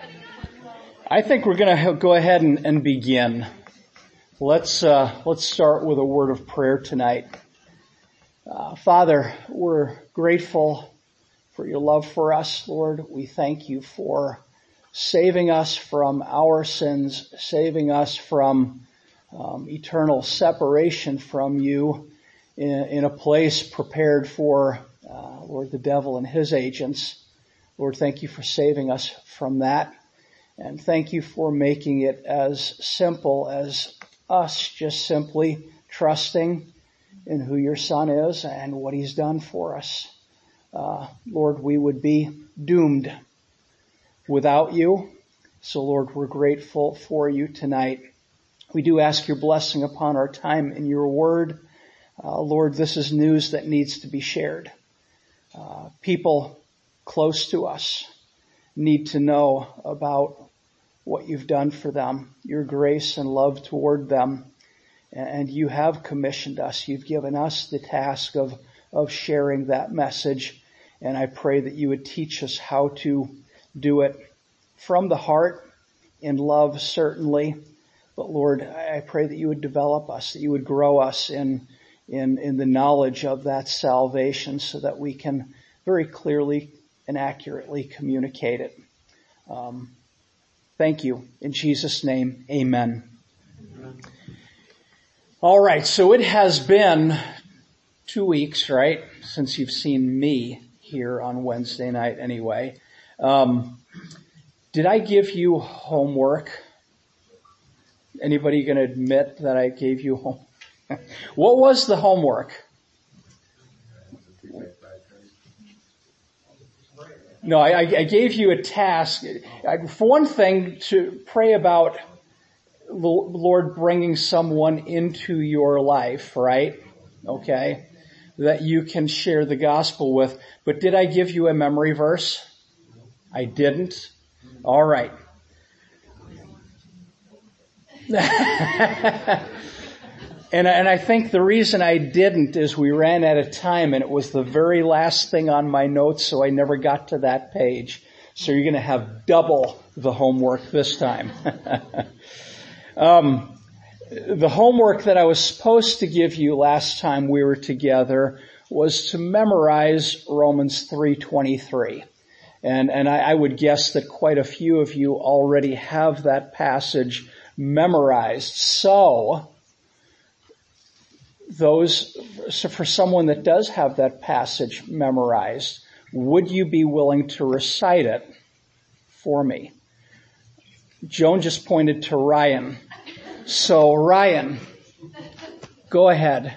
I think we're going to go ahead and begin. Let's start with a word of prayer tonight. Father, we're grateful for your love for us, Lord. We thank you for saving us from our sins, saving us from eternal separation from you in a place prepared for, Lord, the devil and his agents. Lord, thank you for saving us from that. And thank you for making it as simple as us just simply trusting in who your Son is and what he's done for us. Lord, we would be doomed without you. So, Lord, we're grateful for you tonight. We do ask your blessing upon our time in your word. Lord, this is news that needs to be shared. People close to us need to know about what you've done for them, your grace and love toward them. And you have commissioned us. You've given us the task of sharing that message. And I pray that you would teach us how to do it from the heart, in love certainly. But Lord, I pray that you would develop us, that you would grow us in the knowledge of that salvation so that we can very clearly and accurately communicate it. Thank you. In Jesus' name, amen. All right, so it has been 2 weeks, right, since you've seen me here on Wednesday night anyway. Did I give you homework? Anybody going to admit that I gave you homework? What was the homework? No, I gave you a task. For one thing, to pray about the Lord bringing someone into your life, right? Okay. That you can share the gospel with. But did I give you a memory verse? I didn't. All right. And I think the reason I didn't is we ran out of time and it was the very last thing on my notes, so I never got to that page. So you're going to have double the homework this time. The homework that I was supposed to give you last time we were together was to memorize Romans 3:23. And I would guess that quite a few of you already have that passage memorized. So for someone that does have that passage memorized, would you be willing to recite it for me? Joan just pointed to Ryan. So Ryan, go ahead.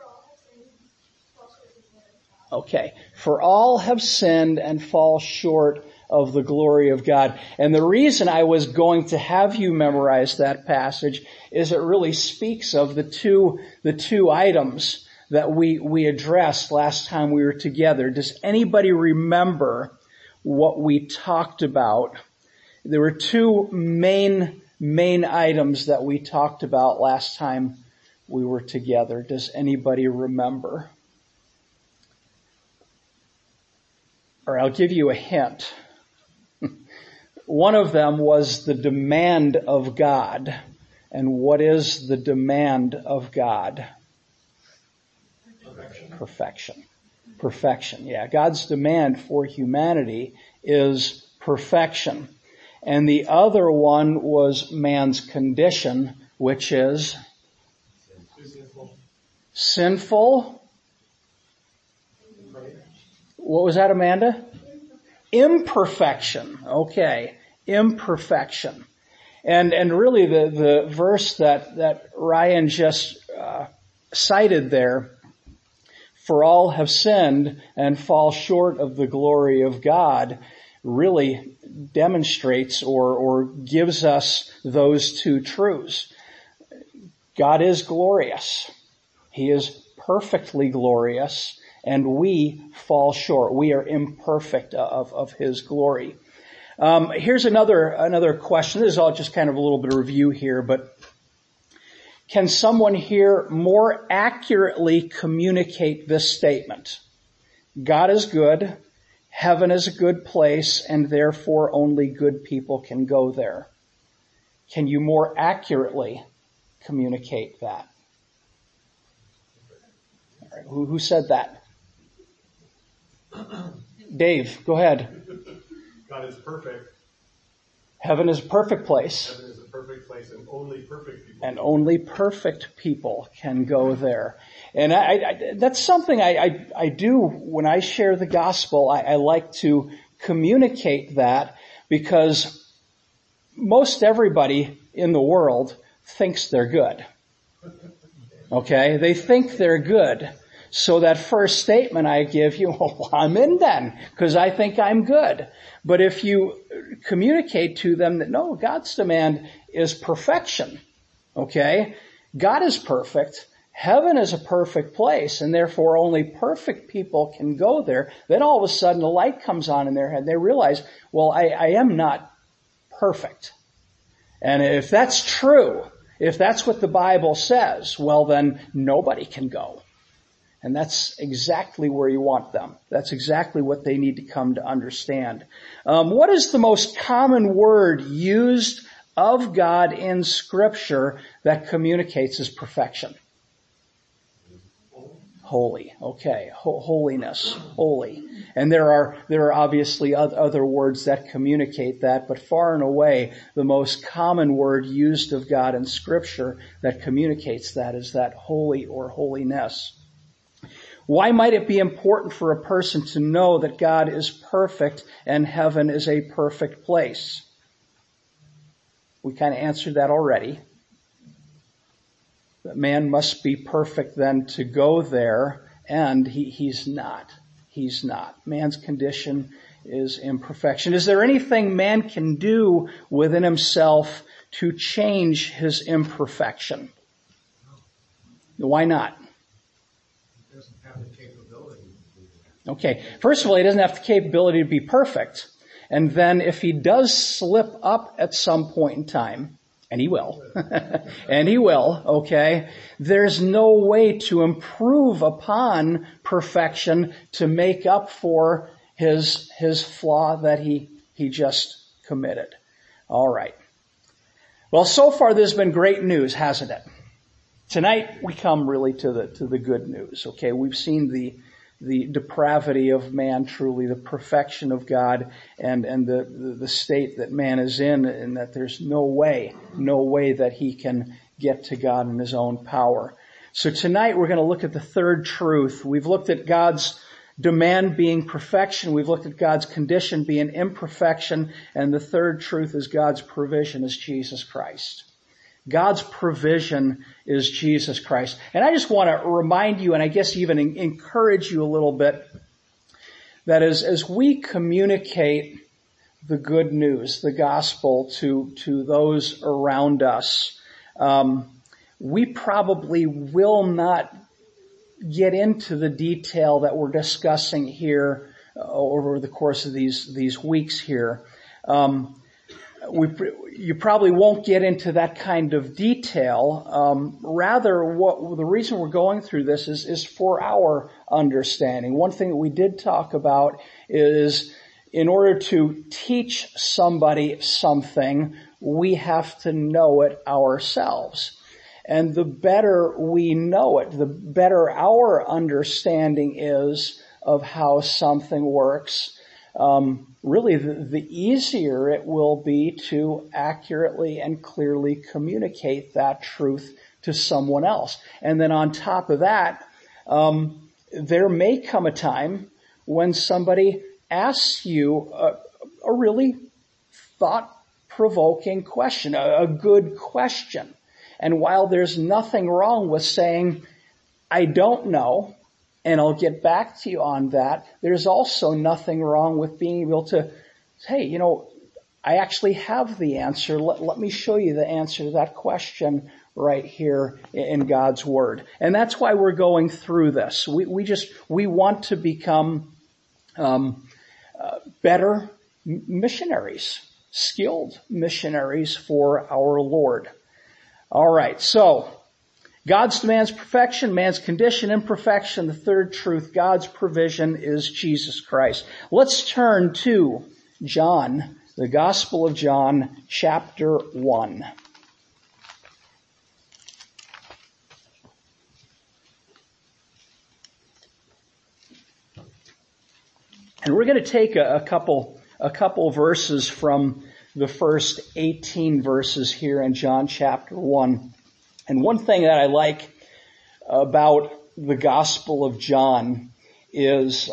Okay. For all have sinned and fall short of the glory of God. And the reason I was going to have you memorize that passage is it really speaks of the two items that we addressed last time we were together. Does anybody remember what we talked about? There were two main items that we talked about last time we were together. Does anybody remember? Or I'll give you a hint. One of them was the demand of God. And what is the demand of God? Perfection. Yeah, God's demand for humanity is perfection. And the other one was man's condition, which is sinful. What was that, Amanda? Imperfection. Okay. Imperfection. And really the verse that Ryan just cited there, for all have sinned and fall short of the glory of God, really demonstrates or gives us those two truths. God is glorious. He is perfectly glorious. And we fall short. We are imperfect of his glory. Here's another question. This is all just kind of a little bit of review here, but can someone here more accurately communicate this statement? God is good. Heaven is a good place, and therefore only good people can go there. Can you more accurately communicate that? All right, who said that? Dave, go ahead. God is perfect. Heaven is a perfect place. Heaven is a perfect place, and only perfect people. And only perfect people can go there. And that's something I do when I share the gospel. I like to communicate that because most everybody in the world thinks they're good. Okay? They think they're good. So that first statement I give you, well, I'm in then, because I think I'm good. But if you communicate to them that, no, God's demand is perfection, okay? God is perfect. Heaven is a perfect place, and therefore only perfect people can go there. Then all of a sudden a light comes on in their head. They realize, well, I am not perfect. And if that's true, if that's what the Bible says, well, then nobody can go. And that's exactly where you want them. That's exactly what they need to come to understand. What is the most common word used of God in Scripture that communicates His perfection? Holy. Okay. Holiness. Holy. And there are obviously other words that communicate that, but far and away the most common word used of God in Scripture that communicates that is that holy or holiness. Why might it be important for a person to know that God is perfect and heaven is a perfect place? We kind of answered that already. That man must be perfect then to go there, and he's not. He's not. Man's condition is imperfection. Is there anything man can do within himself to change his imperfection? Why not? Okay, first of all, he doesn't have the capability to be perfect. And then if he does slip up at some point in time, and he will, okay, there's no way to improve upon perfection to make up for his flaw that he just committed. All right. Well, so far there's been great news, hasn't it? Tonight we come really to the good news, okay? We've seen the depravity of man, truly, the perfection of God, and the state that man is in, and that there's no way that he can get to God in his own power. So tonight we're going to look at the third truth. We've looked at God's demand being perfection. We've looked at God's condition being imperfection. And the third truth is God's provision is Jesus Christ. God's provision is Jesus Christ. And I just want to remind you, and I guess even encourage you a little bit, that as we communicate the good news, the gospel to those around us, we probably will not get into the detail that we're discussing here over the course of these weeks here. You probably won't get into that kind of detail. Rather, the reason we're going through this is for our understanding. One thing that we did talk about is in order to teach somebody something, we have to know it ourselves. And the better we know it, the better our understanding is of how something works. Really, the easier it will be to accurately and clearly communicate that truth to someone else. And then on top of that, there may come a time when somebody asks you a really thought-provoking question, a good question. And while there's nothing wrong with saying, I don't know, and I'll get back to you on that, there's also nothing wrong with being able to say, hey, I actually have the answer. Let me show you the answer to that question right here in God's Word. And that's why we're going through this. We want to become better missionaries, skilled missionaries for our Lord. All right, so God's demands perfection, man's condition imperfection. The third truth, God's provision, is Jesus Christ. Let's turn to John, the Gospel of John, chapter 1. And we're going to take a couple verses from the first 18 verses here in John chapter 1. And one thing that I like about the Gospel of John is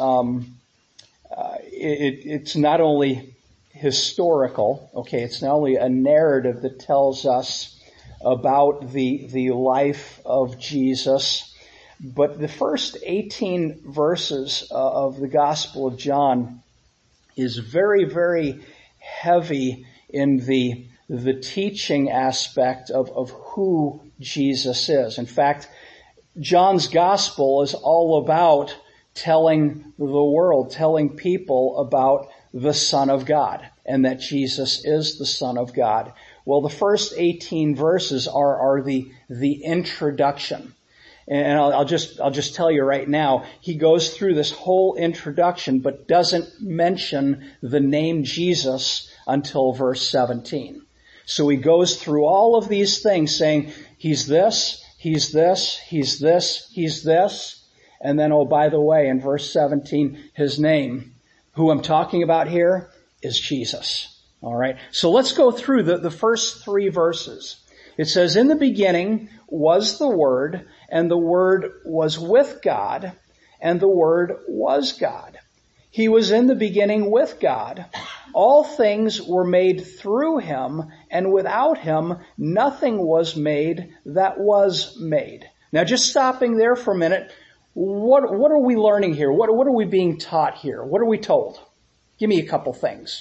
it's not only historical, okay, it's not only a narrative that tells us about the life of Jesus, but the first 18 verses of the Gospel of John is very, very heavy in the teaching aspect of who Jesus is. In fact, John's Gospel is all about telling the world, telling people about the Son of God, and that Jesus is the Son of God. Well, the first 18 verses are the introduction. And I'll just tell you right now, he goes through this whole introduction, but doesn't mention the name Jesus until verse 17. So he goes through all of these things saying, he's this, he's this, he's this, he's this. And then, oh, by the way, in verse 17, his name, who I'm talking about here, is Jesus. All right. So let's go through the first three verses. It says, in the beginning was the Word, and the Word was with God, and the Word was God. He was in the beginning with God. All things were made through him, and without him nothing was made that was made. Now just stopping there for a minute, what are we learning here? What are we being taught here? What are we told? Give me a couple things.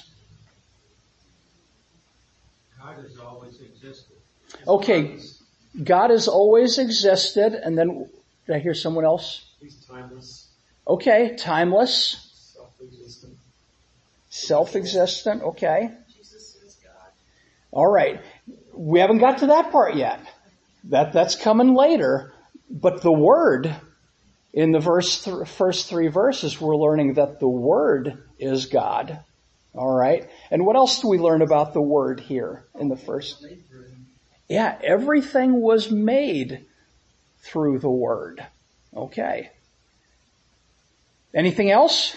God has always existed. Okay, God has always existed, and then, did I hear someone else? He's timeless, Okay, timeless, self-existent. self-existent, okay. Jesus is God. All right. We haven't got to that part yet. That's coming later. But the Word, in the first three verses, we're learning that the Word is God. All right. And what else do we learn about the Word here in the first? Yeah, everything was made through the Word. Okay. Anything else?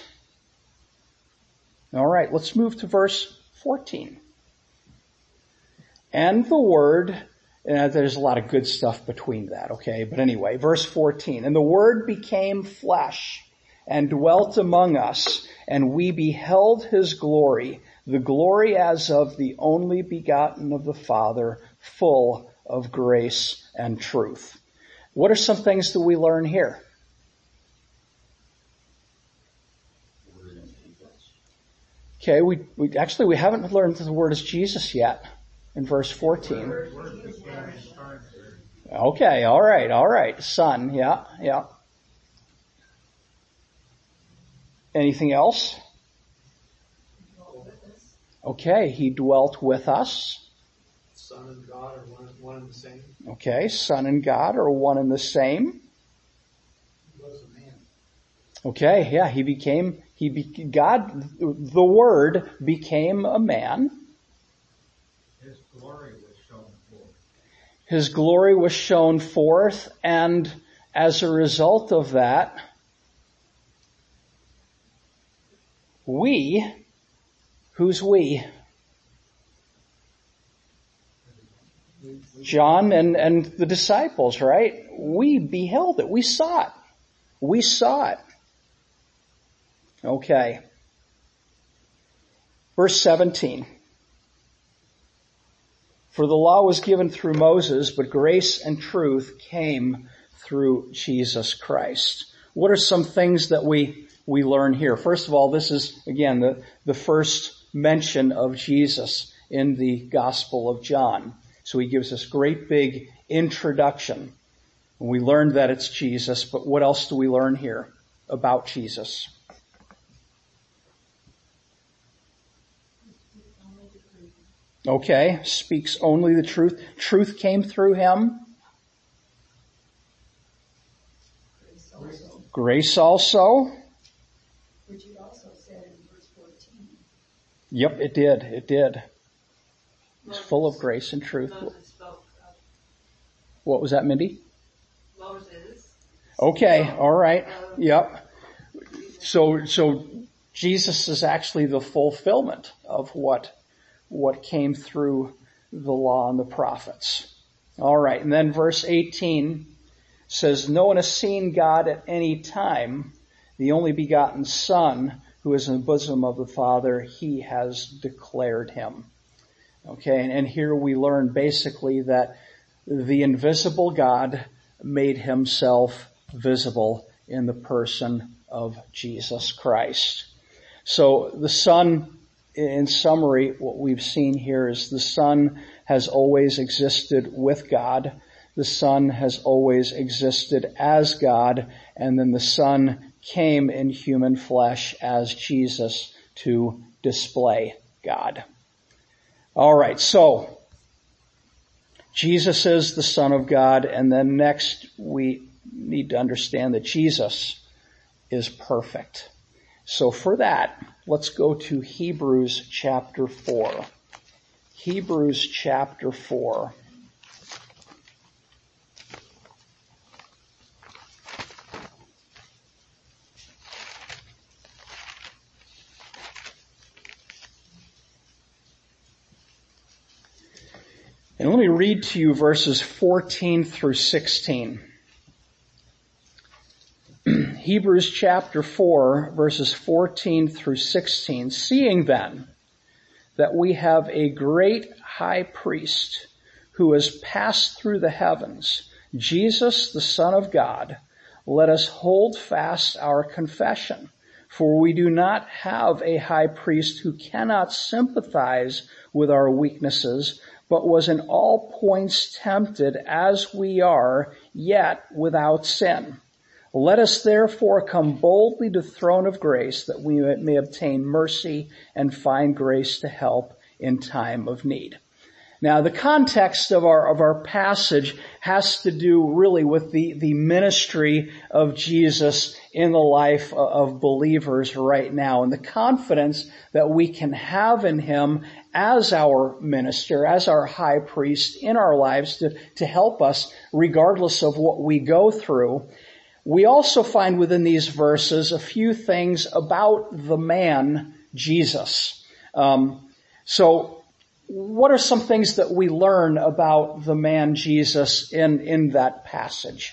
All right, let's move to verse 14. And the Word, there's a lot of good stuff between that, okay? But anyway, verse 14. And the Word became flesh and dwelt among us, and we beheld his glory, the glory as of the only begotten of the Father, full of grace and truth. What are some things that we learn here? Okay, we haven't learned that the Word is Jesus yet in verse 14. Okay, all right. Son, yeah. Anything else? Okay, he dwelt with us. Son and God are one and the same. Okay, Son and God are one and the same. He was a man. Okay, yeah, God, the Word became a man. His glory was shown forth. His glory was shown forth, and as a result of that, who's we? John and the disciples, right? We beheld it. We saw it. Okay. Verse 17. For the law was given through Moses, but grace and truth came through Jesus Christ. What are some things that we learn here? First of all, this is, again, the first mention of Jesus in the Gospel of John. So he gives us great big introduction. We learned that it's Jesus, but what else do we learn here about Jesus? Okay, speaks only the truth. Truth came through him. Grace also. Which he also said in verse 14. Yep, it did. It did. It's full of grace and truth. Moses spoke of What was that, Mindy? Moses. Okay, all right. Yep. So Jesus is actually the fulfillment of what came through the law and the prophets. All right, and then verse 18 says, "No one has seen God at any time. The only begotten Son, who is in the bosom of the Father, he has declared him." Okay, and here we learn basically that the invisible God made himself visible in the person of Jesus Christ. So the Son, in summary, what we've seen here is the Son has always existed with God. The Son has always existed as God, and then the Son came in human flesh as Jesus to display God. All right, so Jesus is the Son of God, and then next we need to understand that Jesus is perfect. So for that, let's go to Hebrews chapter 4. Hebrews chapter 4. And let me read to you verses 14 through 16. Hebrews chapter 4, verses 14 through 16. "Seeing then that we have a great high priest who has passed through the heavens, Jesus the Son of God, let us hold fast our confession. For we do not have a high priest who cannot sympathize with our weaknesses, but was in all points tempted as we are, yet without sin. Let us therefore come boldly to the throne of grace, that we may obtain mercy and find grace to help in time of need." Now, the context of our passage has to do really with the ministry of Jesus in the life of believers right now, and the confidence that we can have in him as our minister, as our high priest in our lives to help us regardless of what we go through. We also find within these verses a few things about the man Jesus. So what are some things that we learn about the man Jesus in that passage?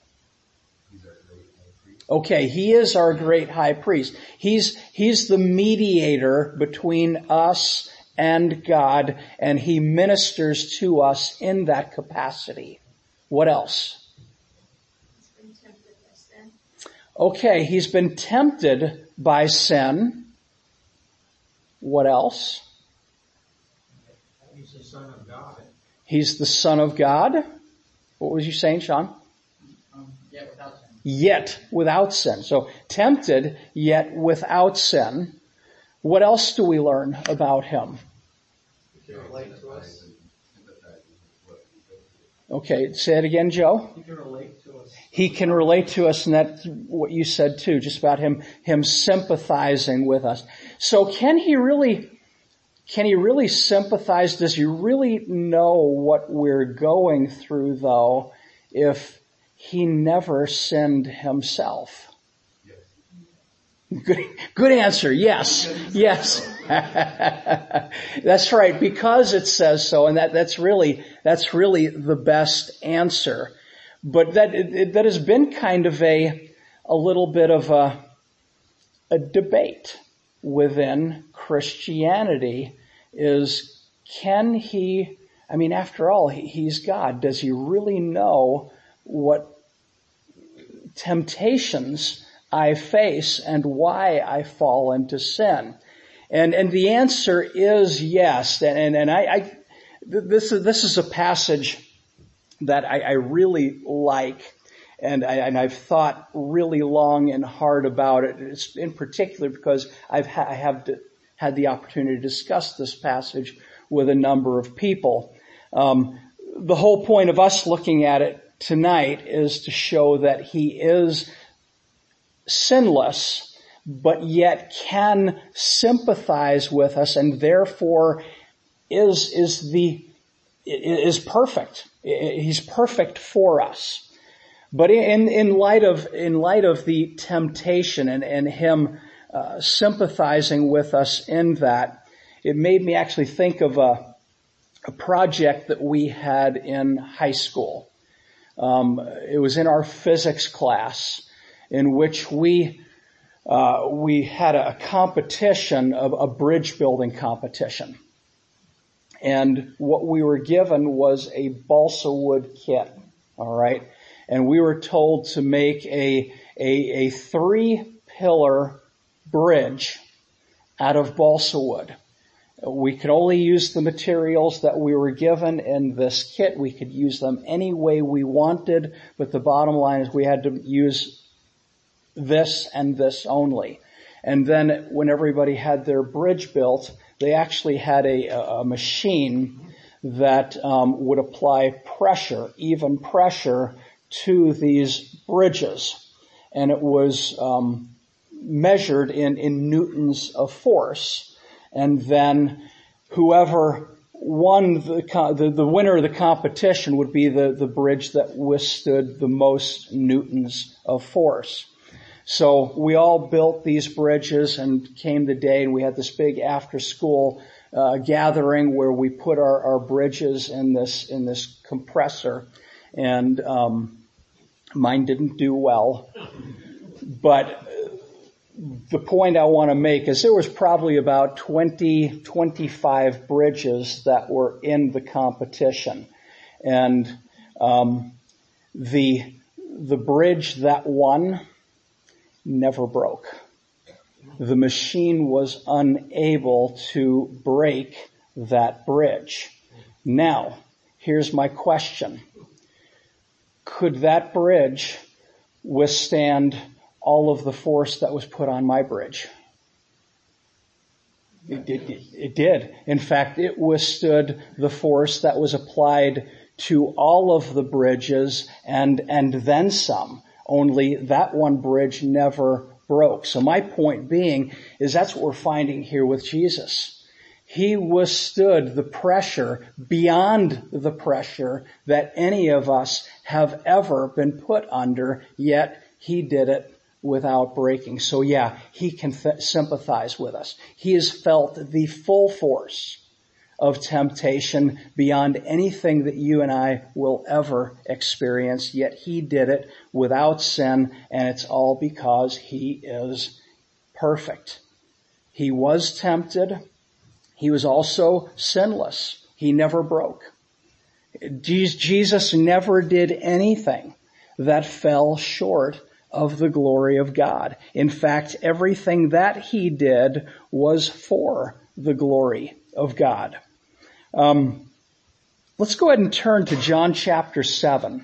Okay, he is our great high priest. He's the mediator between us and God, and he ministers to us in that capacity. What else? Okay, he's been tempted by sin. What else? He's the Son of God. He's the Son of God. What was you saying, Sean? Yet without sin. Yet without sin. So tempted, yet without sin. What else do we learn about him? He can relate to us. Okay, say it again, Joe. He can relate to us. He can relate to us, and that's what you said too, just about him sympathizing with us. So can he really sympathize? Does he really know what we're going through, though, if he never sinned himself? Good answer. Yes. Yes. That's right. Because it says so, and that's really the best answer. But that has been kind of a little bit of a debate within Christianity is, can he, I mean, after all, he's God. Does he really know what temptations I face and why I fall into sin? And the answer is yes. And this is a passage that I really like, and I've thought really long and hard about it. It's in particular because I have had the opportunity to discuss this passage with a number of people. The whole point of us looking at it tonight is to show that he is sinless, but yet can sympathize with us, and therefore is perfect. He's perfect for us. But in light of the temptation and him sympathizing with us in that, it made me actually think of a project that we had in high school. It was in our physics class, in which we had a competition, a bridge building competition. And what we were given was a balsa wood kit. All right. And we were told to make a 3-pillar bridge out of balsa wood. We could only use the materials that we were given in this kit. We could use them any way we wanted, but the bottom line is we had to use this and this only. And then when everybody had their bridge built, they actually had a machine that would apply pressure, even pressure, to these bridges. And it was measured in newtons of force. And then whoever won the winner of the competition would be the bridge that withstood the most newtons of force. So we all built these bridges, and came the day, and we had this big after-school gathering where we put our bridges in this compressor, and mine didn't do well. But the point I want to make is there was probably about 25 bridges that were in the competition, and the bridge that won never broke. The machine was unable to break that bridge. Now, here's my question. Could that bridge withstand all of the force that was put on my bridge? It did. In fact, it withstood the force that was applied to all of the bridges and then some. Only that one bridge never broke. So my point being is that's what we're finding here with Jesus. He withstood the pressure beyond the pressure that any of us have ever been put under, yet he did it without breaking. So yeah, he can sympathize with us. He has felt the full force of temptation beyond anything that you and I will ever experience, yet he did it without sin, and it's all because he is perfect. He was tempted. He was also sinless. He never broke. Jesus never did anything that fell short of the glory of God. In fact, everything that he did was for the glory of God. Let's go ahead and turn to John chapter 7.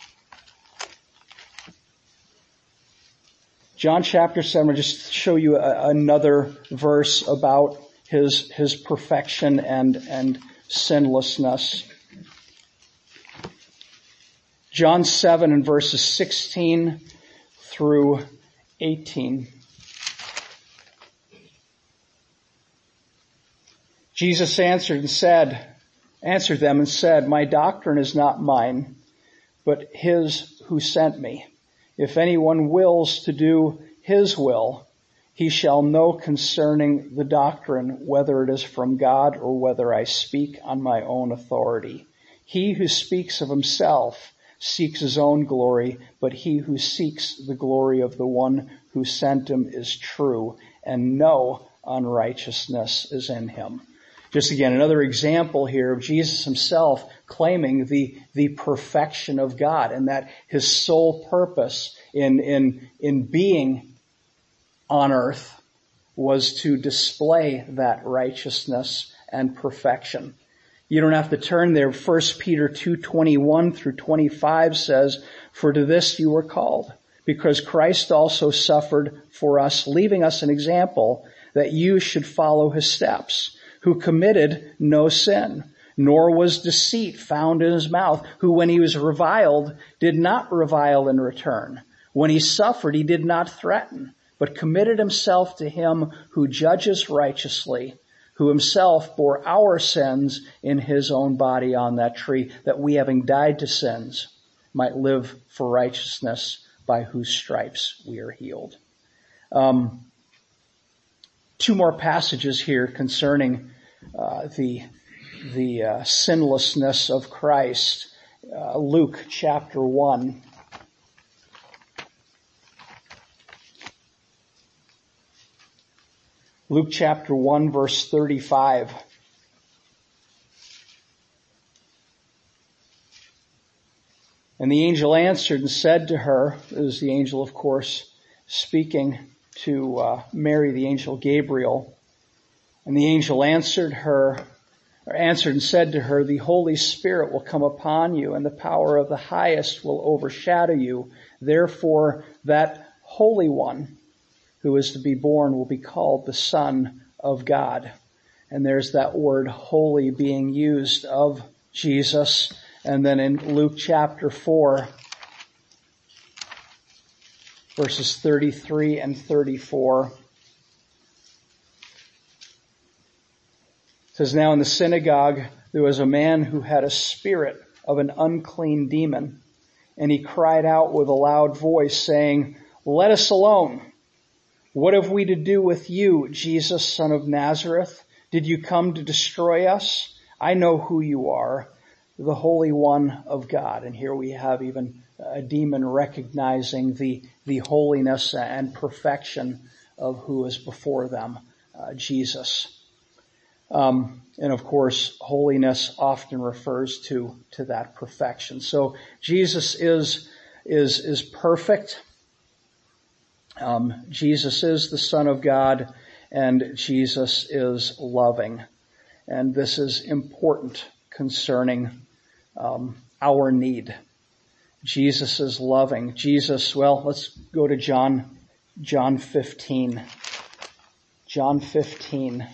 John chapter 7, I'll just show you another verse about his perfection and sinlessness. John 7 and verses 16 through 18. Jesus answered them and said, "My doctrine is not mine, but his who sent me. If anyone wills to do his will, he shall know concerning the doctrine whether it is from God or whether I speak on my own authority. He who speaks of himself seeks his own glory, but he who seeks the glory of the one who sent him is true, and no unrighteousness is in him." Just again, another example here of Jesus himself claiming the perfection of God, and that his sole purpose in being on earth was to display that righteousness and perfection. You don't have to turn there. 1 Peter 2:21 through 25 says, "For to this you were called, because Christ also suffered for us, leaving us an example that you should follow his steps, who committed no sin, nor was deceit found in his mouth, who when he was reviled did not revile in return. When he suffered, he did not threaten, but committed himself to him who judges righteously, who himself bore our sins in his own body on that tree, that we, having died to sins, might live for righteousness, by whose stripes we are healed. Two more passages here concerning the sinlessness of Christ. Luke chapter 1. Luke chapter 1 verse 35. And the angel answered and said to her, it was the angel, of course, speaking to Mary, the angel Gabriel. And the angel answered and said to her, the Holy Spirit will come upon you, and the power of the highest will overshadow you. Therefore, that Holy One who is to be born will be called the Son of God. And there's that word holy being used of Jesus. And then in Luke chapter 4, verses 33 and 34, it says, now in the synagogue there was a man who had a spirit of an unclean demon, and he cried out with a loud voice, saying, let us alone. What have we to do with you, Jesus, son of Nazareth? Did you come to destroy us? I know who you are, the Holy One of God. And here we have even a demon recognizing the holiness and perfection of who is before them, Jesus. And of course, holiness often refers to that perfection. So Jesus is perfect. Jesus is the Son of God, and Jesus is loving. And this is important concerning our need. Jesus is loving. Let's go to John 15. John 15.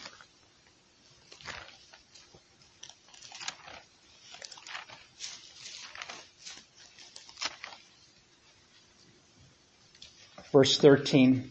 Verse 13,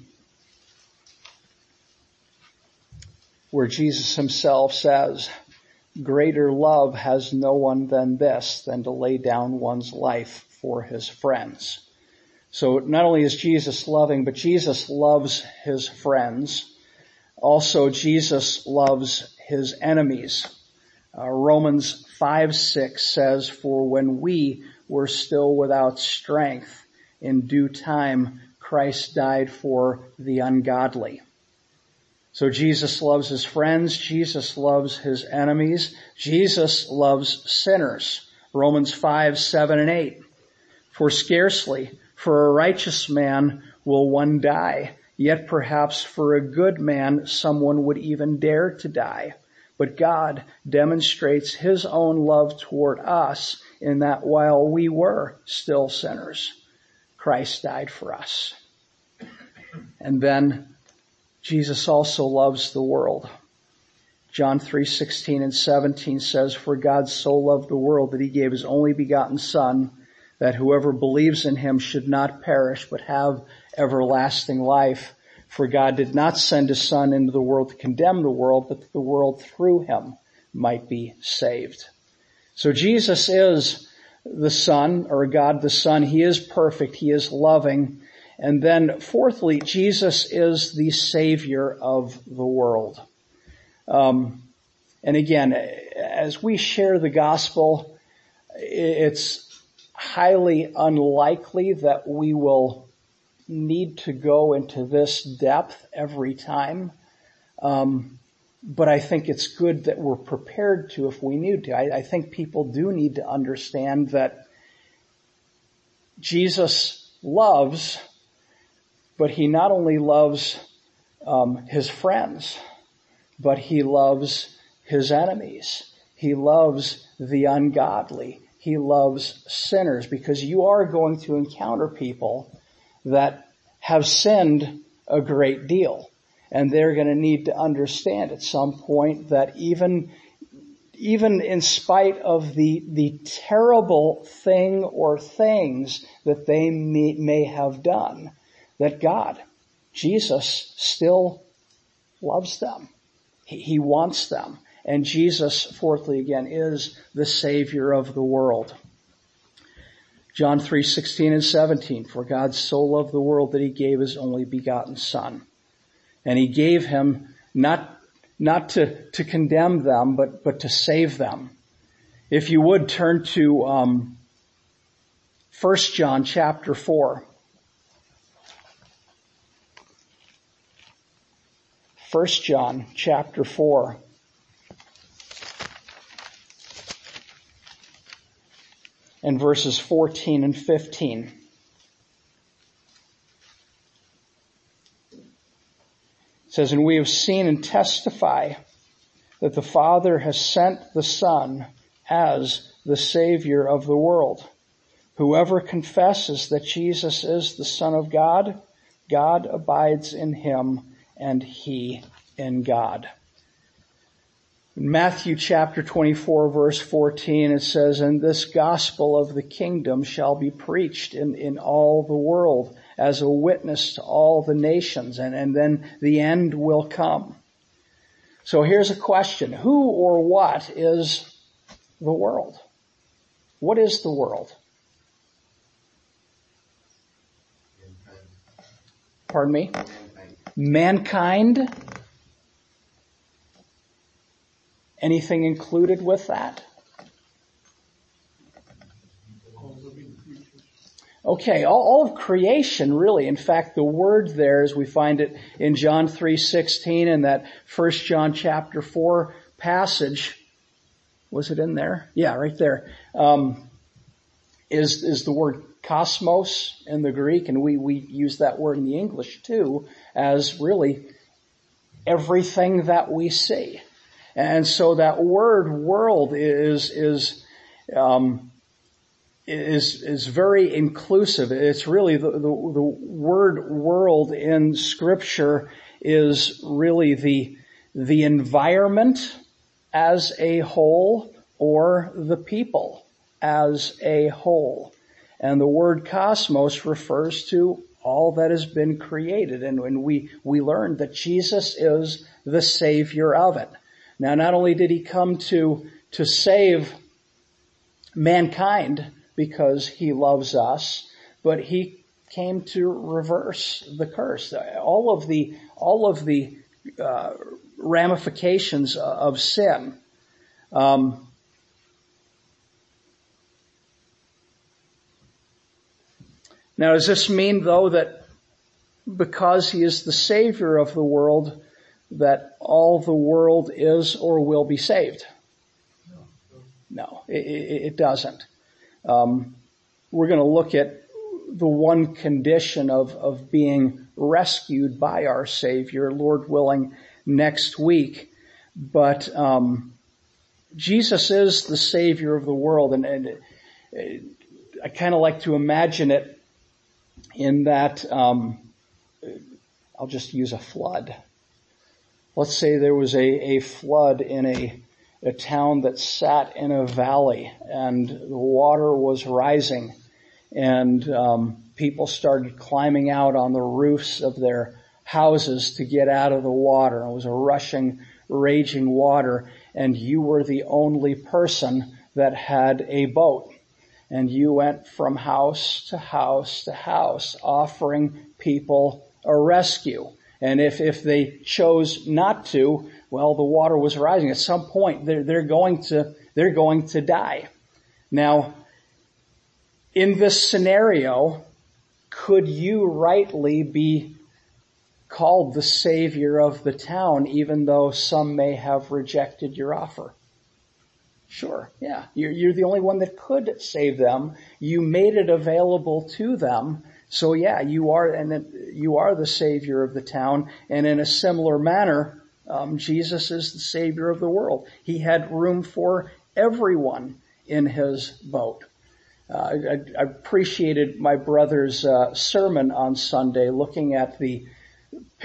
where Jesus himself says, greater love has no one than this, than to lay down one's life for his friends. So not only is Jesus loving, but Jesus loves his friends. Also, Jesus loves his enemies. Romans 5:6 says, for when we were still without strength, in due time Christ died for the ungodly. So Jesus loves his friends. Jesus loves his enemies. Jesus loves sinners. Romans 5:7 and 8. For scarcely for a righteous man will one die, yet perhaps for a good man someone would even dare to die. But God demonstrates his own love toward us in that while we were still sinners, Christ died for us. And then Jesus also loves the world. John 3:16 and 17 says, for God so loved the world that he gave his only begotten Son, that whoever believes in him should not perish but have everlasting life. For God did not send his Son into the world to condemn the world, but that the world through him might be saved. So Jesus is the Son, or God the Son. He is perfect. He is loving. And then fourthly, Jesus is the Savior of the world. And again, as we share the gospel, it's highly unlikely that we will need to go into this depth every time. But I think it's good that we're prepared to if we need to. I think people do need to understand that Jesus loves, but he not only loves his friends, but he loves his enemies. He loves the ungodly. He loves sinners, because you are going to encounter people that have sinned a great deal. And they're going to need to understand at some point that even even in spite of the terrible thing or things that they may have done, that God, Jesus, still loves them. He wants them. And Jesus, fourthly again, is the Savior of the world. John 3:16 and 17, for God so loved the world that he gave his only begotten Son. And he gave him not to condemn them, but to save them. If you would turn to 1 John chapter 4. 1 John chapter 4. And verses 14 and 15. It says, and we have seen and testify that the Father has sent the Son as the Savior of the world. Whoever confesses that Jesus is the Son of God, God abides in him and he in God. In Matthew chapter 24 verse 14 it says, and this gospel of the kingdom shall be preached in all the world as a witness to all the nations, and then the end will come. So here's a question. Who or what is the world? What is the world? Pardon me? Mankind? Anything included with that? Okay, all of creation really. In fact, the word there, as we find it in John 3:16 and that 1 John chapter 4 passage, was it in there? Yeah, right there. Is the word cosmos in the Greek, and we use that word in the English too, as really everything that we see. And so that word world is very inclusive. It's really the word world in Scripture is really the environment as a whole or the people as a whole. And the word cosmos refers to all that has been created. And when we learned that Jesus is the Savior of it. Now, not only did he come to save mankind because he loves us, but he came to reverse the curse. All of the ramifications of sin. Now, does this mean, though, that because he is the Savior of the world, that all the world is or will be saved? No, it doesn't. We're going to look at the one condition of being rescued by our Savior, Lord willing, next week. But Jesus is the Savior of the world, and I kind of like to imagine it in that I'll just use a flood. Let's say there was a flood in a town that sat in a valley, and the water was rising, and people started climbing out on the roofs of their houses to get out of the water. It was a rushing, raging water, and you were the only person that had a boat. And you went from house to house to house, offering people a rescue. And if they chose not to, well, the water was rising. At some point, they're going to die. Now, in this scenario, could you rightly be called the Savior of the town, even though some may have rejected your offer? Sure, yeah. You're the only one that could save them. You made it available to them. So yeah, you are the Savior of the town. And in a similar manner, Jesus is the Savior of the world. He had room for everyone in his boat. I appreciated my brother's sermon on Sunday, looking at the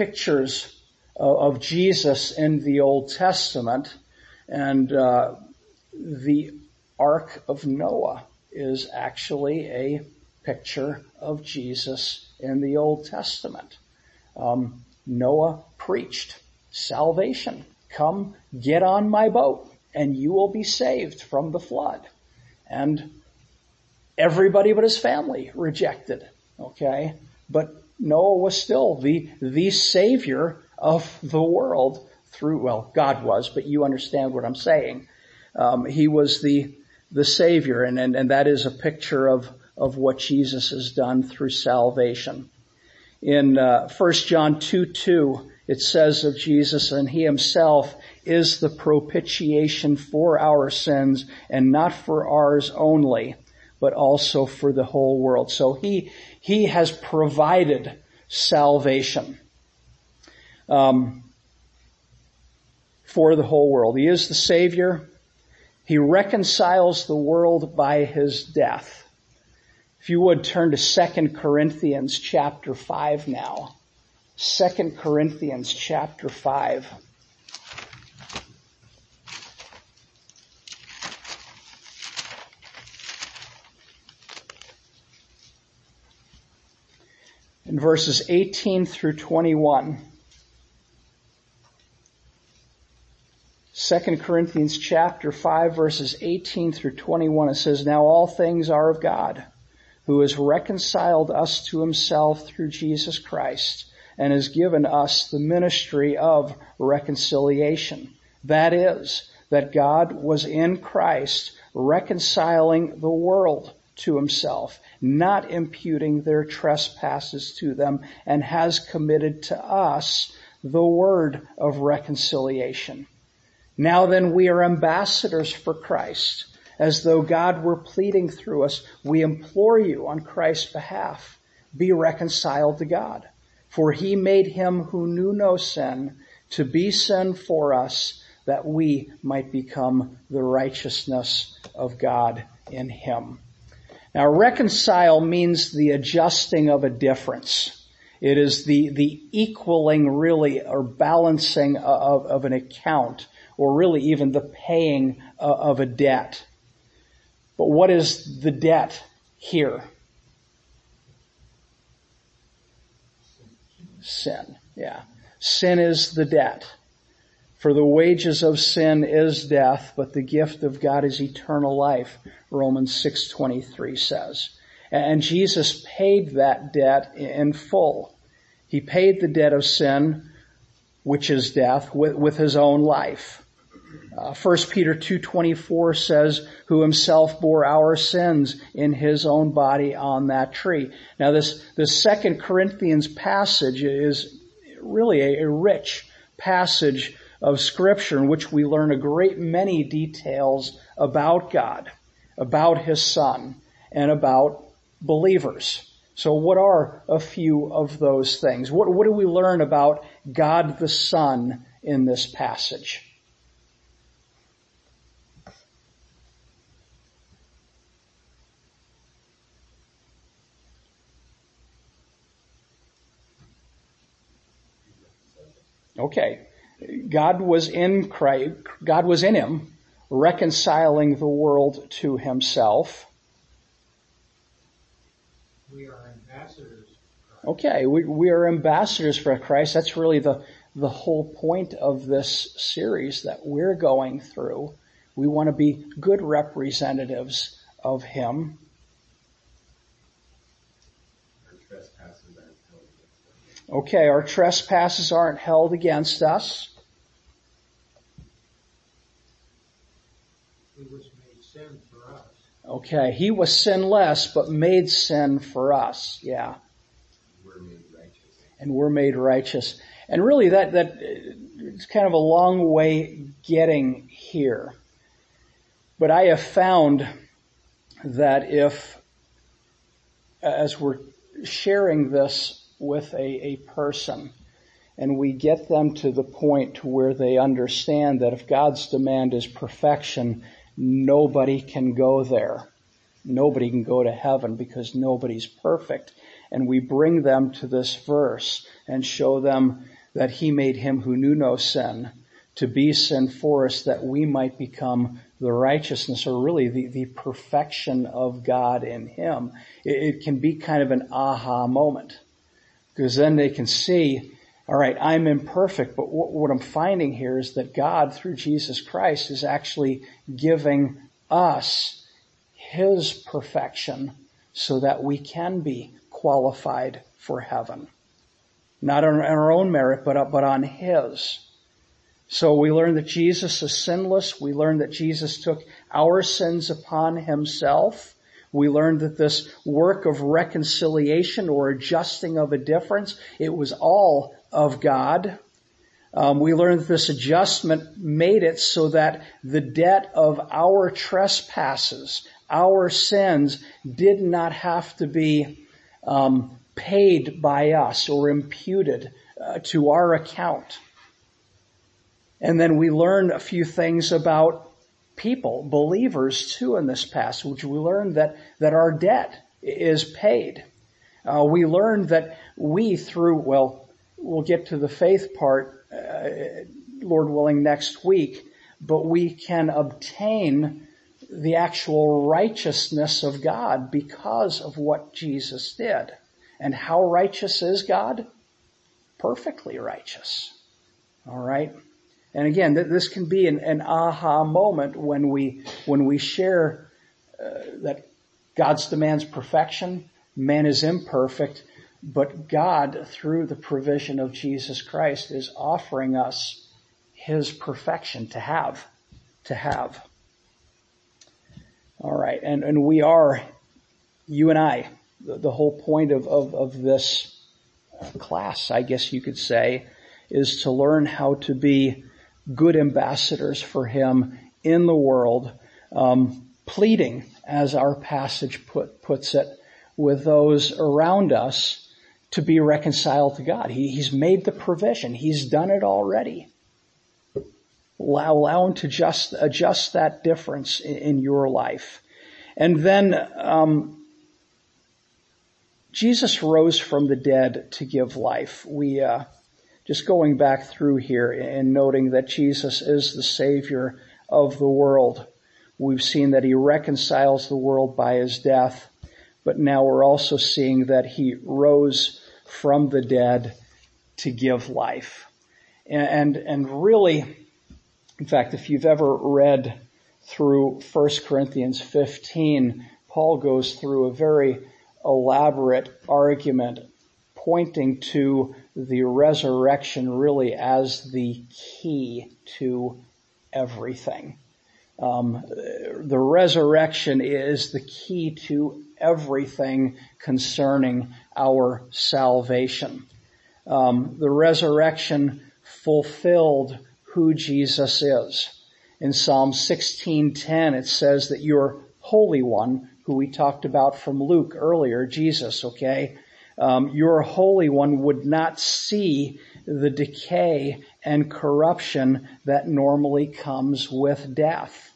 pictures of Jesus in the Old Testament, and the Ark of Noah is actually a picture of Jesus in the Old Testament. Noah preached salvation. Come, get on my boat, and you will be saved from the flood. And everybody but his family rejected. Okay? But Noah was still the savior of the world through, well, God was, but you understand what I'm saying. He was the savior, and that is a picture of what Jesus has done through salvation. In 1 John 2:2, it says of Jesus, and he himself is the propitiation for our sins, and not for ours only, but also for the whole world. So he has provided salvation for the whole world. He is the Savior. He reconciles the world by his death. If you would turn to 2 Corinthians chapter 5 now. 2 Corinthians chapter 5. In verses 18 through 21. 2 Corinthians chapter 5 verses 18 through 21, it says, "Now all things are of God, who has reconciled us to himself through Jesus Christ, and has given us the ministry of reconciliation. That is, that God was in Christ reconciling the world to himself, not imputing their trespasses to them, and has committed to us the word of reconciliation. Now then, we are ambassadors for Christ, as though God were pleading through us. We implore you on Christ's behalf, be reconciled to God. For he made him who knew no sin to be sin for us, that we might become the righteousness of God in him." Now, reconcile means the adjusting of a difference. It is the equaling, really, or balancing of an account, or really even the paying of a debt. But what is the debt here? Sin. Yeah. Sin is the debt. For the wages of sin is death, but the gift of God is eternal life, Romans 6:23 says. And Jesus paid that debt in full. He paid the debt of sin, which is death, with his own life. 1 Peter 2:24 says, who himself bore our sins in his own body on that tree. Now this 2 Corinthians passage is really a rich passage of Scripture in which we learn a great many details about God, about his Son, and about believers. So what are a few of those things? What do we learn about God the Son in this passage? Okay. God was in Christ, God was in him, reconciling the world to himself. We are ambassadors. Okay, we are ambassadors for Christ. That's really the whole point of this series that we're going through. We want to be good representatives of him. Okay, our trespasses aren't held against us. He was made sin for us. Okay, he was sinless, but made sin for us. Yeah. We're made righteous. And we're made righteous. And really that it's kind of a long way getting here. But I have found that as we're sharing this with a person, and we get them to the point to where they understand that if God's demand is perfection, nobody can go there. Nobody can go to heaven because nobody's perfect. And we bring them to this verse and show them that he made him who knew no sin to be sin for us that we might become the righteousness, or really the perfection of God in him. It can be kind of an aha moment, because then they can see, all right, I'm imperfect, but what I'm finding here is that God, through Jesus Christ, is actually giving us his perfection so that we can be qualified for heaven. Not on our own merit, but on his. So we learn that Jesus is sinless. We learn that Jesus took our sins upon himself. We learned that this work of reconciliation or adjusting of a difference, it was all of God. We learned that this adjustment made it so that the debt of our trespasses, our sins, did not have to be paid by us or imputed to our account. And then we learn a few things about people, believers too, in this passage. We learned that our debt is paid. We learned that we we'll get to the faith part, Lord willing, next week, but we can obtain the actual righteousness of God because of what Jesus did. And how righteous is God? Perfectly righteous. All right? And again, this can be an aha moment when we share that God's demands perfection, man is imperfect, but God, through the provision of Jesus Christ, is offering us his perfection to have. All right, and we are, you and I, the whole point of this class, I guess you could say, is to learn how to be good ambassadors for him in the world, pleading, as our passage puts it, with those around us to be reconciled to God. He's made the provision. He's done it already. Allow him to adjust that difference in your life. And then Jesus rose from the dead to give life. We just going back through here and noting that Jesus is the Savior of the world. We've seen that he reconciles the world by his death, but now we're also seeing that he rose from the dead to give life. And really, in fact, if you've ever read through 1 Corinthians 15, Paul goes through a very elaborate argument pointing to the resurrection really as the key to everything. The resurrection is the key to everything concerning our salvation. The resurrection fulfilled who Jesus is. In Psalm 16:10, it says that your Holy One, who we talked about from Luke earlier, Jesus, okay? Your Holy One would not see the decay and corruption that normally comes with death.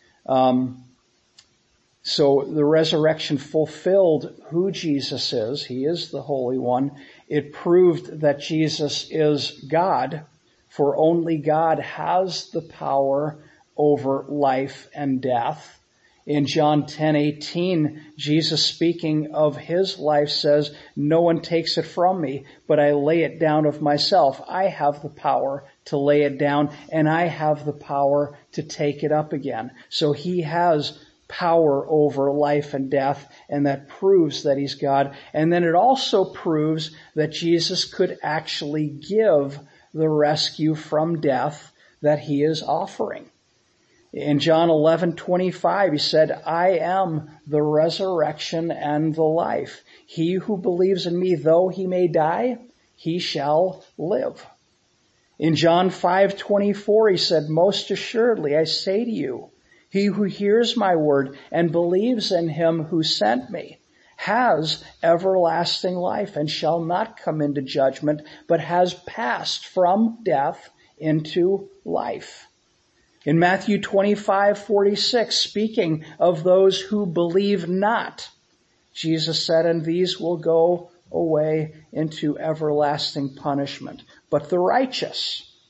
So the resurrection fulfilled who Jesus is. He is the Holy One. It proved that Jesus is God, for only God has the power over life and death. In John 10:18, Jesus, speaking of his life, says, "No one takes it from me, but I lay it down of myself. I have the power to lay it down, and I have the power to take it up again." So he has power over life and death, and that proves that he's God. And then it also proves that Jesus could actually give the rescue from death that he is offering. In John 11:25, he said, "I am the resurrection and the life. He who believes in me, though he may die, he shall live." In John 5:24, he said, "Most assuredly, I say to you, he who hears my word and believes in him who sent me has everlasting life and shall not come into judgment, but has passed from death into life." In Matthew 25:46, speaking of those who believe not, Jesus said, "And these will go away into everlasting punishment, but the righteous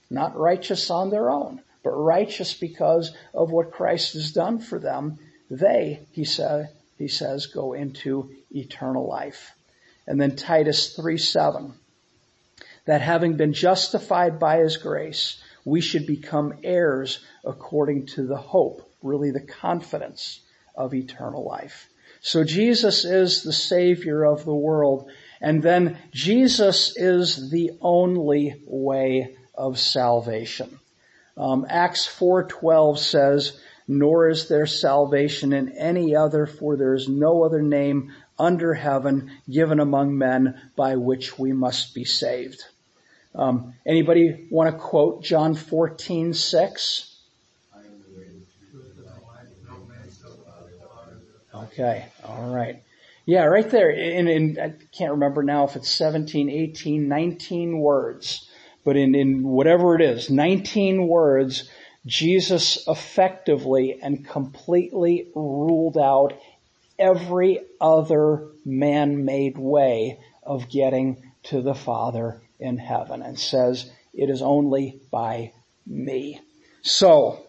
not righteous on their own, but righteous because of what Christ has done for them. They, he says, go into eternal life. And then Titus 3:7, that having been justified by his grace, we should become heirs according to the hope, really the confidence of eternal life. So Jesus is the Savior of the world, and then Jesus is the only way of salvation. Acts 4:12 says, nor is there salvation in any other, for there is no other name under heaven given among men by which we must be saved. Anybody want to quote John 14:6? Okay, all right. Yeah, right there. In I can't remember now if it's 17, 18, 19 words, but in whatever it is, 19 words, Jesus effectively and completely ruled out every other man-made way of getting to the Father in heaven, and says it is only by me. So,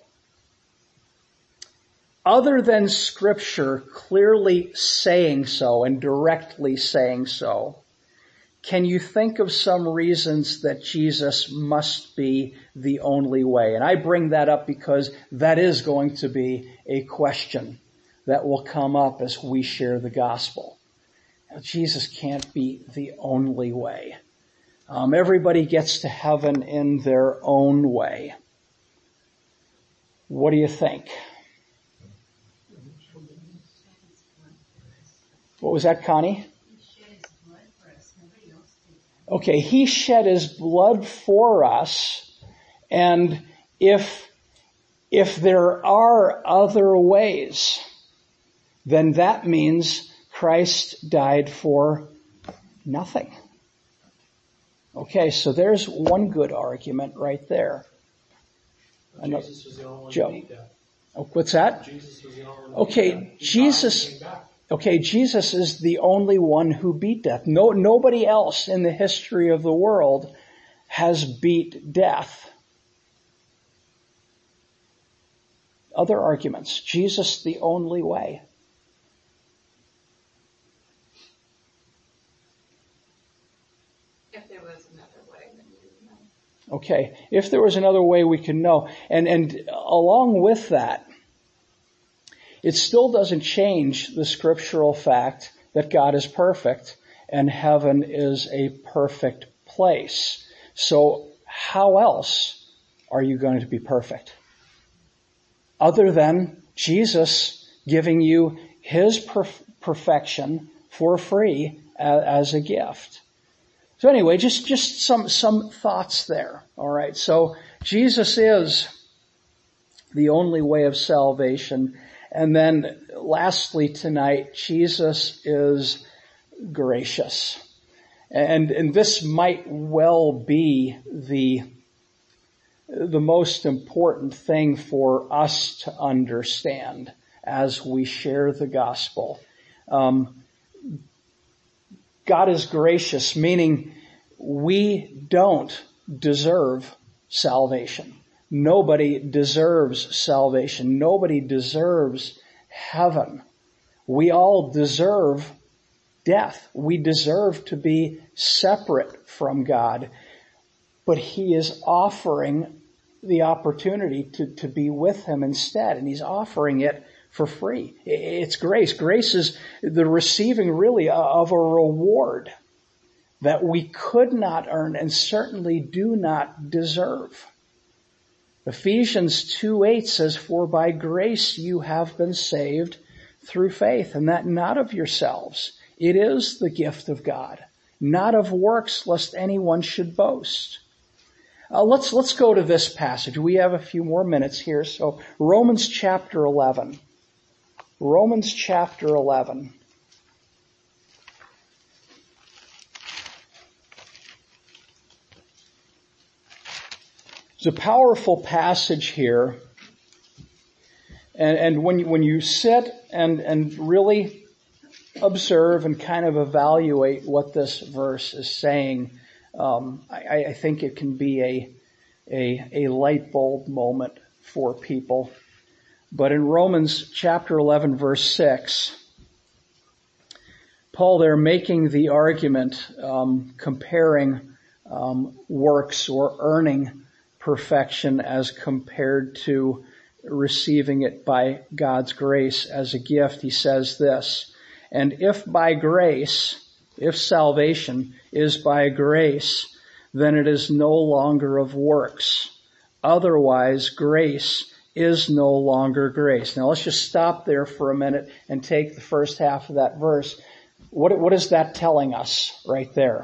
other than Scripture clearly saying so and directly saying so, can you think of some reasons that Jesus must be the only way? And I bring that up because that is going to be a question that will come up as we share the gospel. Now, Jesus can't be the only way. Everybody gets to heaven in their own way. What do you think? What was that, Connie? Okay, he shed his blood for us, and if there are other ways, then that means Christ died for nothing. Okay, so there's one good argument right there. Jesus was the only one Joe. who beat death. Oh, what's that? Jesus was the only one who Okay, beat death. He Jesus. came back. Okay, Jesus is the only one who beat death. Nobody else in the history of the world has beat death. Other arguments. Jesus the only way. If there was another way, then we would know. Okay, if there was another way we could know. And along with that, it still doesn't change the scriptural fact that God is perfect and heaven is a perfect place. So how else are you going to be perfect? Other than Jesus giving you his perfection for free as a gift. So anyway, just some thoughts there. All right. So Jesus is the only way of salvation. And then lastly tonight, Jesus is gracious. And this might well be the most important thing for us to understand as we share the gospel. God is gracious, meaning we don't deserve salvation. Nobody deserves salvation. Nobody deserves heaven. We all deserve death. We deserve to be separate from God. But he is offering the opportunity to be with him instead. And he's offering it for free. It's grace. Grace is the receiving really of a reward that we could not earn and certainly do not deserve. Ephesians 2:8 says, for by grace you have been saved through faith, and that not of yourselves. It is the gift of God, not of works, lest anyone should boast. Let's go to this passage. We have a few more minutes here. So Romans chapter 11. Romans chapter 11. It's a powerful passage here. And when you sit and really observe and kind of evaluate what this verse is saying, I think it can be a light bulb moment for people. But in Romans chapter 11, verse 6, Paul there making the argument, comparing works or earning perfection as compared to receiving it by God's grace as a gift. He says this, and if by grace, if salvation is by grace, then it is no longer of works. Otherwise, grace is no longer grace. Now let's just stop there for a minute and take the first half of that verse. What is that telling us right there?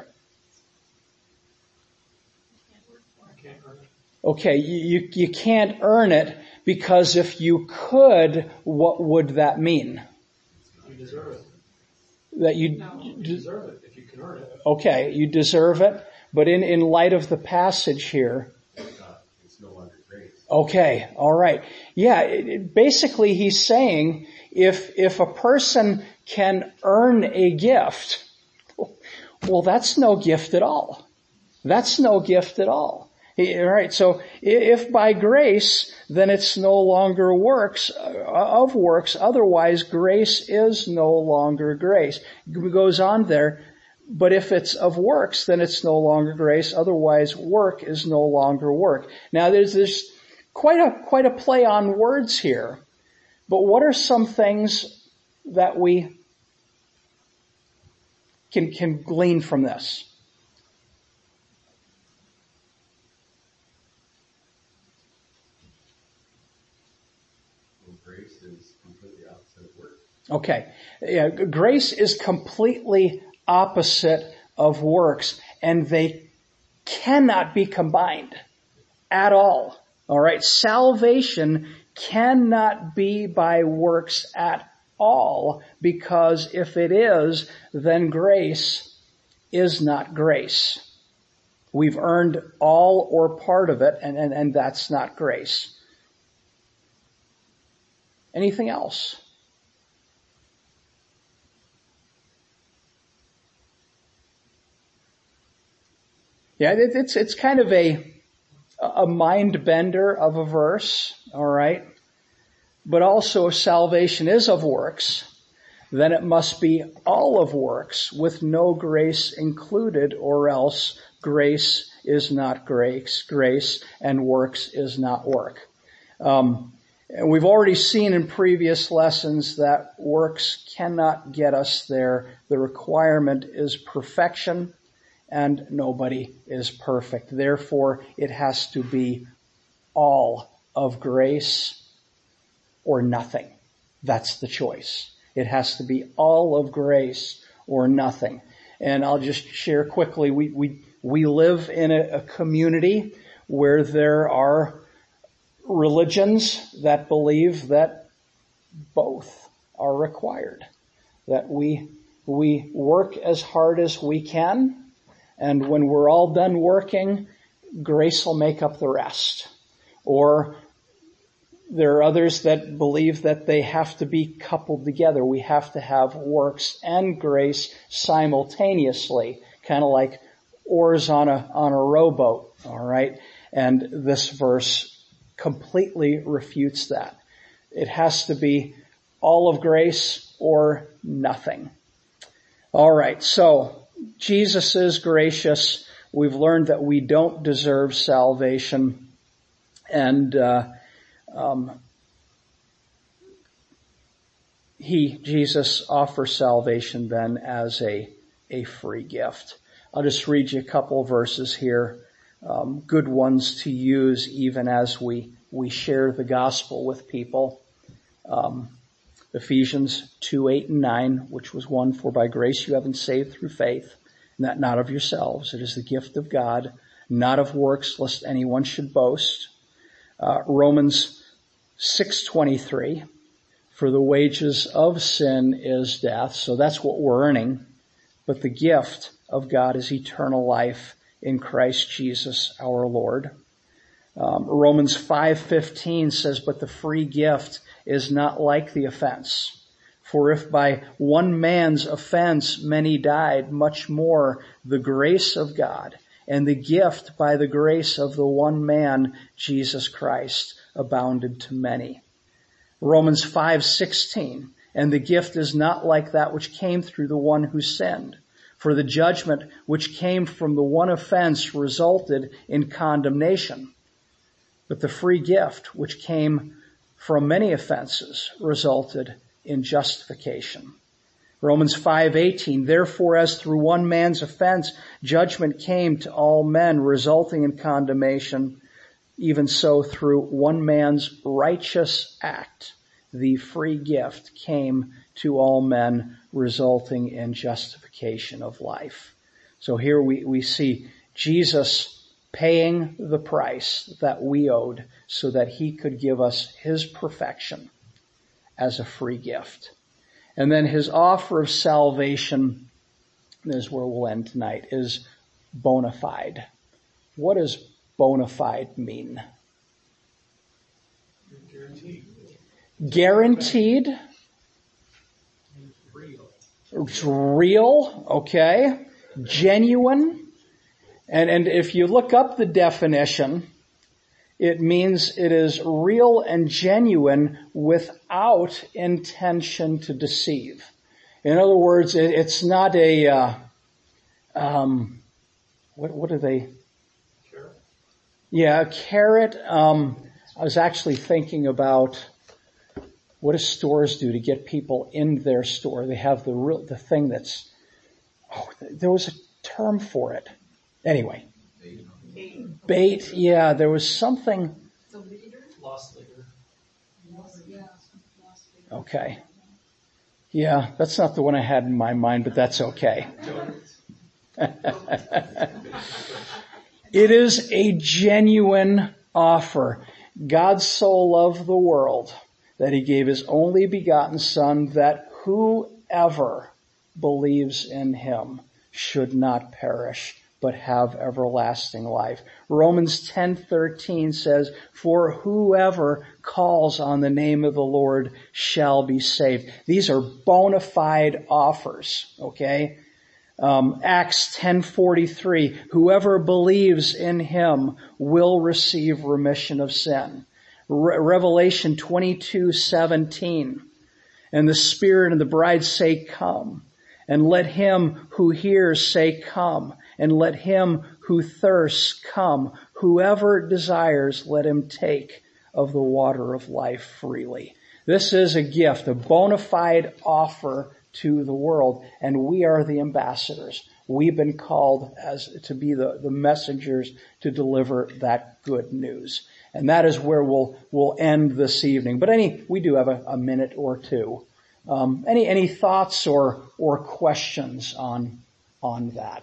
You can't earn it. Okay, you can't earn it, because if you could, what would that mean? You deserve it. That you You deserve it if you can earn it. okay, you deserve it, but in light of the passage here, It's no longer grace. okay, all right. Yeah, basically he's saying if a person can earn a gift, well, that's no gift at all. That's no gift at all. All right, so if by grace, then it's no longer works, otherwise grace is no longer grace. It goes on there, but if it's of works, then it's no longer grace, otherwise work is no longer work. Now there's quite a play on words here, but what are some things that we can glean from this? Grace is completely opposite of work. Okay. Yeah, grace is completely opposite of works, and they cannot be combined at all. All right. Salvation cannot be by works at all, because if it is, then grace is not grace. We've earned all or part of it, and that's not grace. Anything else? Yeah, it's kind of a mind bender of a verse, all right? But also if salvation is of works, then it must be all of works with no grace included, or else grace is not grace and works is not work. And we've already seen in previous lessons that works cannot get us there. The requirement is perfection, and nobody is perfect. Therefore, it has to be all of grace or nothing. That's the choice. It has to be all of grace or nothing. And I'll just share quickly, we live in a community where there are religions that believe that both are required. That we work as hard as we can, and when we're all done working, grace will make up the rest. Or there are others that believe that they have to be coupled together. We have to have works and grace simultaneously, kind of like oars on a rowboat, all right? And this verse completely refutes that. It has to be all of grace or nothing. All right, so Jesus is gracious. We've learned that we don't deserve salvation, and Jesus offers salvation then as a free gift. I'll just read you a couple of verses here, good ones to use even as we share the gospel with people. Ephesians 2:8-9, which was one, for by grace you have been saved through faith, and that not of yourselves. It is the gift of God, not of works, lest anyone should boast. Romans 6:23, for the wages of sin is death. So that's what we're earning. But the gift of God is eternal life in Christ Jesus our Lord. Romans 5:15 says, but the free gift is not like the offense. For if by one man's offense many died, much more the grace of God and the gift by the grace of the one man, Jesus Christ, abounded to many. Romans 5:16, and the gift is not like that which came through the one who sinned. For the judgment which came from the one offense resulted in condemnation. But the free gift which came from many offenses resulted in justification. Romans 5:18, therefore as through one man's offense judgment came to all men resulting in condemnation, even so through one man's righteous act the free gift came to all men resulting in justification of life. So here we see Jesus paying the price that we owed so that he could give us his perfection as a free gift. And then his offer of salvation, is where we'll end tonight, is bona fide. What does bona fide mean? Guaranteed. Guaranteed. It's real. It's real, okay. Genuine. And if you look up the definition, it means it is real and genuine without intention to deceive. In other words, it's not a, what do they? Carrot. Yeah, a carrot. I was actually thinking about what do stores do to get people in their store? They have the thing that's, there was a term for it. Anyway. Bait, yeah, there was something. The leader? Lost leader. Okay. Yeah, that's not the one I had in my mind, but that's okay. It is a genuine offer. God so loved the world that he gave his only begotten Son, that whoever believes in him should not perish, but have everlasting life. Romans 10:13 says, for whoever calls on the name of the Lord shall be saved. These are bona fide offers, okay? Acts 10:43, whoever believes in him will receive remission of sin. Revelation 22:17, and the Spirit and the bride say, come. And let him who hears say, come. And let him who thirsts come. Whoever desires, let him take of the water of life freely. This is a gift, a bona fide offer to the world, and we are the ambassadors. We've been called to be the messengers to deliver that good news. And that is where we'll end this evening. But we do have a minute or two. Any thoughts or questions on that?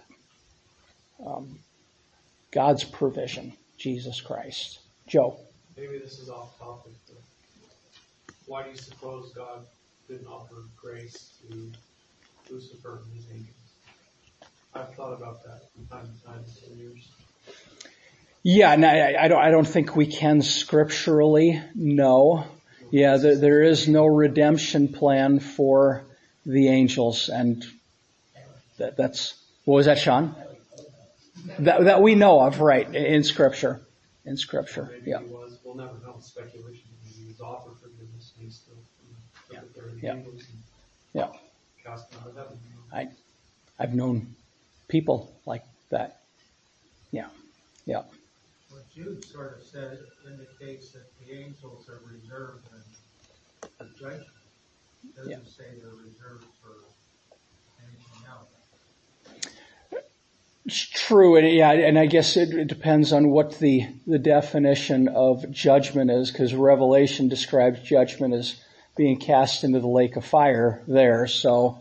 God's provision, Jesus Christ. Joe. Maybe this is off topic, but why do you suppose God didn't offer grace to Lucifer and his angels? I've thought about that from time to time for years. Yeah, and I don't think we can scripturally know. Yeah, there is no redemption plan for the angels, and that's, what was that, Sean? That we know of, right, in Scripture. In Scripture, Maybe yeah. he was, we'll never know, speculation. Maybe he was offered forgiveness and he still took it there in the Yeah. angels and Yeah. cast him out of heaven. I've known people like that. Yeah. Yeah. What Jude sort of said indicates that the angels are reserved for judgment. It doesn't say they're reserved for anything else. It's true, and I guess it depends on what the definition of judgment is, because Revelation describes judgment as being cast into the lake of fire there. So,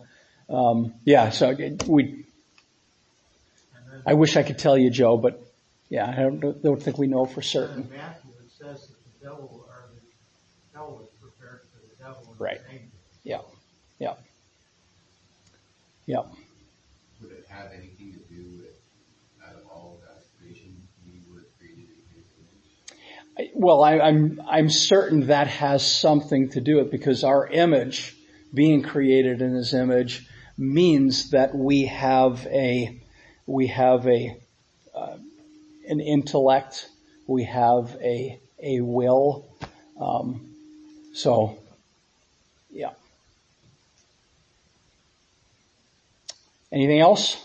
I wish I could tell you, Joe, but yeah, I don't think we know for certain. In Matthew, it says that the devil or the hell was prepared for the devil and Right. his angels. Yeah. Yeah. Yeah. Would it have anything to do with, out of all of God's creation, we were created in his image? Well, I'm certain that has something to do with it, because our image, being created in his image, means that we have a an intellect. We have a will. So, yeah. Anything else?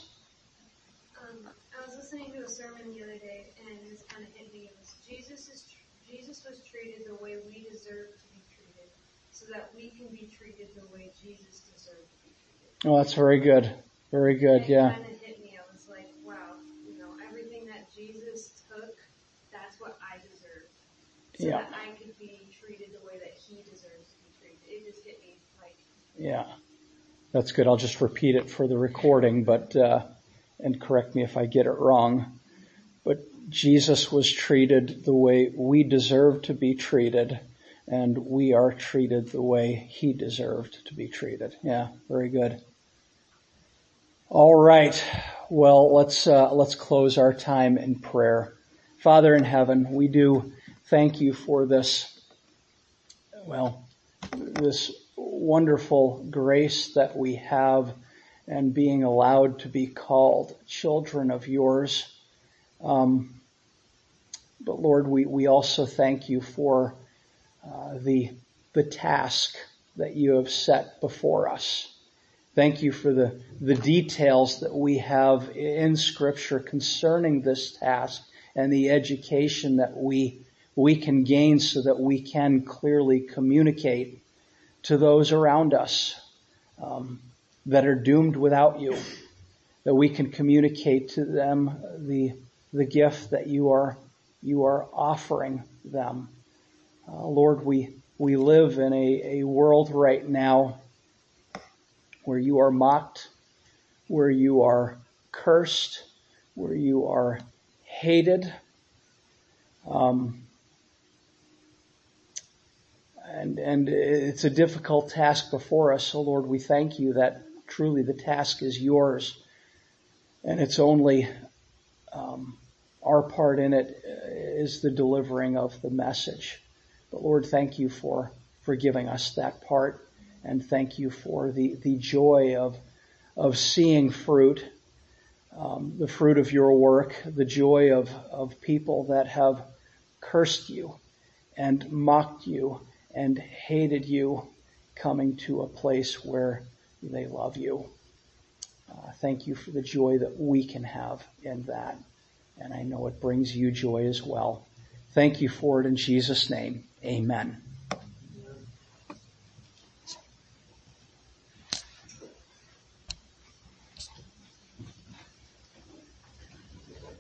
I was listening to a sermon the other day, and this kind of hit me. It was Jesus was treated the way we deserve to be treated, so that we can be treated the way Jesus deserved to be treated. Oh, that's very good. Very good. And Yeah. it kind of hit me. I was like, wow, everything that Jesus took, that's what I deserve, so Yeah. that I could be treated the way that He deserves to be treated. It just hit me like. Yeah. That's good. I'll just repeat it for the recording, but, and correct me if I get it wrong. But Jesus was treated the way we deserve to be treated, and we are treated the way He deserved to be treated. Yeah, very good. All right. Well, let's close our time in prayer. Father in heaven, we do thank you for this wonderful grace that we have and being allowed to be called children of yours. But Lord, we also thank you for the task that you have set before us. Thank you for the details that we have in Scripture concerning this task and the education that we can gain so that we can clearly communicate to those around us that are doomed without you, that we can communicate to them the gift that you are offering them. Lord, we live in a world right now where you are mocked, where you are cursed, where you are hated. And it's a difficult task before us. So Lord, we thank you that truly the task is yours. And it's only our part in it is the delivering of the message. But Lord, thank you for giving us that part. And thank you for the joy of seeing fruit, the fruit of your work, the joy of people that have cursed you and mocked you and hated you coming to a place where they love you. Thank you for the joy that we can have in that. And I know it brings you joy as well. Thank you for it in Jesus' name. Amen.